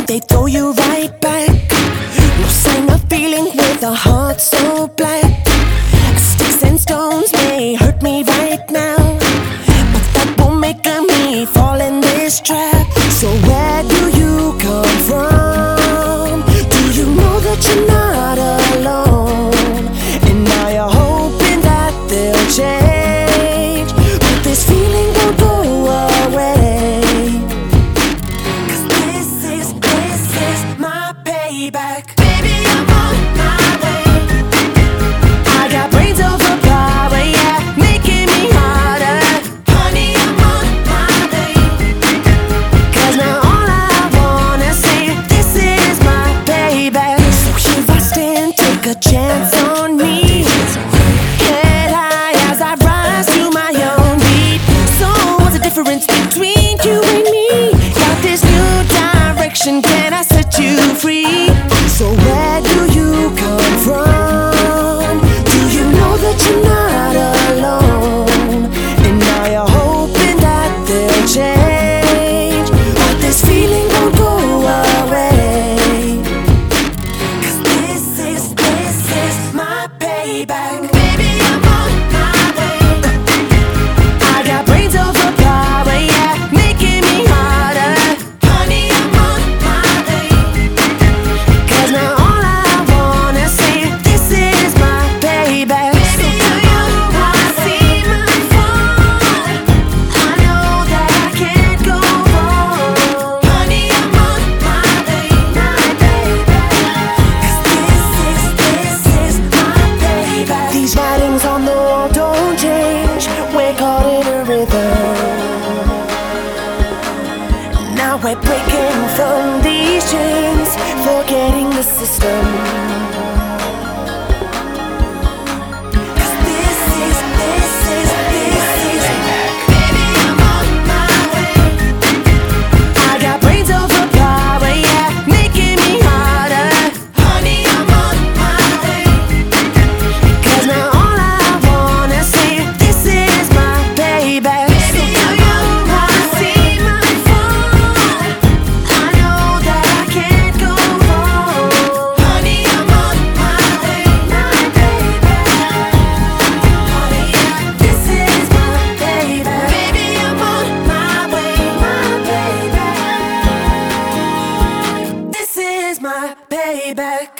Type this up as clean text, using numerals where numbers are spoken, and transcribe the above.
they throw you right back. No sign of feeling with a heart so black. Sticks and stones may hurt me right now, but that won't make me fall in this trap. So where do you come from? Do you know that you're not alone? And now you're hoping that they'll change, but this feeling won't go away. 'Cause this is my payback. Baby, I'm on my way. I got brains overpower, yeah, making me harder. Honey, I'm on my way. 'Cause now all I wanna say, this is my payback. So here I stand, take a chance on me. Head high as I rise to my own beat. So what's the difference between you and me? Got this new direction, can I set you free? So where do you come from? Do you know that you're not alone? And now you're hoping that they'll change, but this feeling won't go away. 'Cause this is my payback. Baby, I'm on my way. I got brains overpower, yeah, making me harder. Honey, I'm on my way. 'Cause now all I wanna say, this is my payback. So do you wanna see my fall? I know that I can't go wrong. Honey, I'm on my way, my payback. 'Cause this is my payback. These writings on the wall don't change, we're caught in a rhythm. Now we're breaking from these chains, forgetting the system. 'Cause this is baby, I'm on my way. I got brains overpower, yeah, making me harder. Honey, I'm on my way. 'Cause now all I wanna say, this is my payback. So do you wanna see my fall? I know that I can't go wrong. Honey, I'm on my way, my payback. Honey, yeah, this is my payback. Baby, I'm on my way, my payback. This is my payback.